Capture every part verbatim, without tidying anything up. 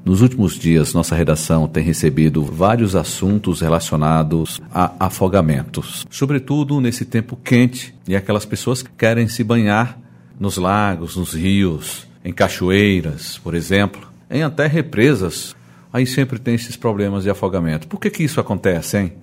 Nos últimos dias, nossa redação tem recebido vários assuntos relacionados a afogamentos, sobretudo nesse tempo quente, e aquelas pessoas que querem se banhar nos lagos, nos rios, em cachoeiras, por exemplo, em até represas. Aí sempre tem esses problemas de afogamento. Por que que isso acontece, hein?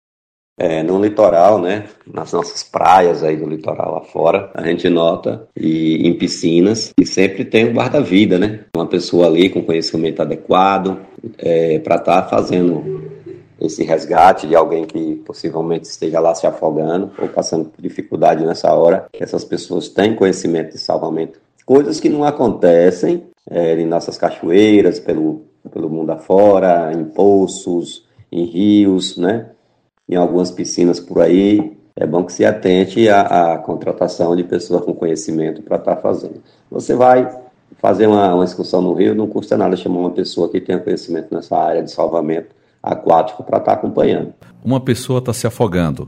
É, no litoral, né, nas nossas praias aí do litoral afora, a gente nota, e em piscinas, e sempre tem um guarda-vida, né, uma pessoa ali com conhecimento adequado é, para estar tá fazendo esse resgate de alguém que possivelmente esteja lá se afogando ou passando por dificuldade nessa hora. Essas pessoas têm conhecimento de salvamento, coisas que não acontecem é, em nossas cachoeiras, pelo, pelo mundo afora, em poços, em rios, né, em algumas piscinas por aí. É bom que se atente à, à contratação de pessoas com conhecimento para estar tá fazendo. Você vai fazer uma, uma excursão no rio, não custa nada chamar uma pessoa que tenha conhecimento nessa área de salvamento aquático para estar tá acompanhando. Uma pessoa está se afogando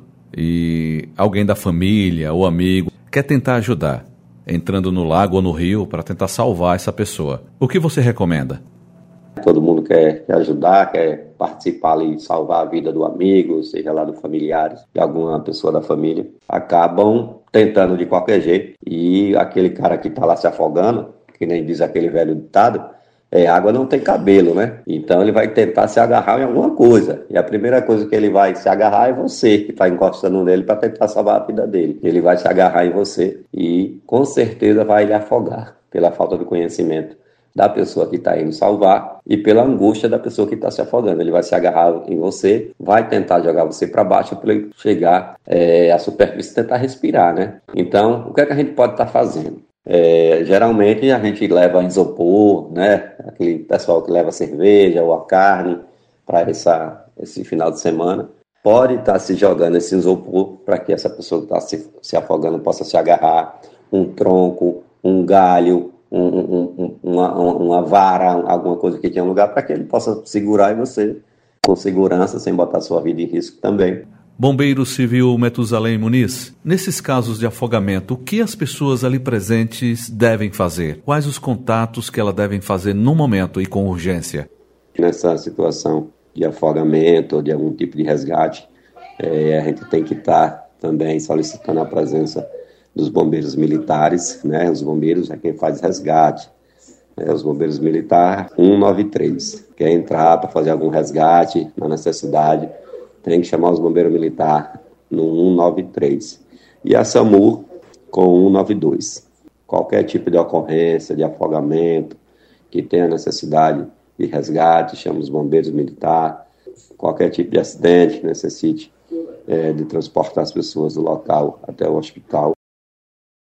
e alguém da família ou amigo quer tentar ajudar, entrando no lago ou no rio para tentar salvar essa pessoa. O que você recomenda? Todo mundo quer, quer ajudar, quer participar ali, salvar a vida do amigo, seja lá do familiares, de alguma pessoa da família. Acabam tentando de qualquer jeito. E aquele cara que está lá se afogando, que nem diz aquele velho ditado, é, água não tem cabelo, né? Então ele vai tentar se agarrar em alguma coisa. E a primeira coisa que ele vai se agarrar é você, que está encostando nele para tentar salvar a vida dele. Ele vai se agarrar em você e com certeza vai lhe afogar pela falta de conhecimento da pessoa que está indo salvar e pela angústia da pessoa que está se afogando. Ele vai se agarrar em você, vai tentar jogar você para baixo para ele chegar é, à superfície e tentar respirar, né? Então, o que é que a gente pode estar tá fazendo? É, geralmente a gente leva isopor, né? Aquele pessoal que leva cerveja ou a carne para esse final de semana. Pode estar tá se jogando esse isopor para que essa pessoa que está se, se afogando possa se agarrar, um tronco, um galho, Um, um, uma, uma vara, alguma coisa que tenha um lugar para que ele possa segurar e você, com segurança, sem botar sua vida em risco também. Bombeiro Civil Metusalém Muniz, nesses casos de afogamento, o que as pessoas ali presentes devem fazer? Quais os contatos que elas devem fazer no momento e com urgência? Nessa situação de afogamento ou de algum tipo de resgate, é, a gente tem que estar tá também solicitando a presença dos bombeiros militares, né? Os bombeiros é quem faz resgate. É, os bombeiros militares, cento e noventa e três. Quer entrar para fazer algum resgate na necessidade, tem que chamar os bombeiros militares no cento e noventa e três. E a SAMU com cento e noventa e dois. Qualquer tipo de ocorrência, de afogamento, que tenha necessidade de resgate, chama os bombeiros militares. Qualquer tipo de acidente que necessite é, de transportar as pessoas do local até o hospital,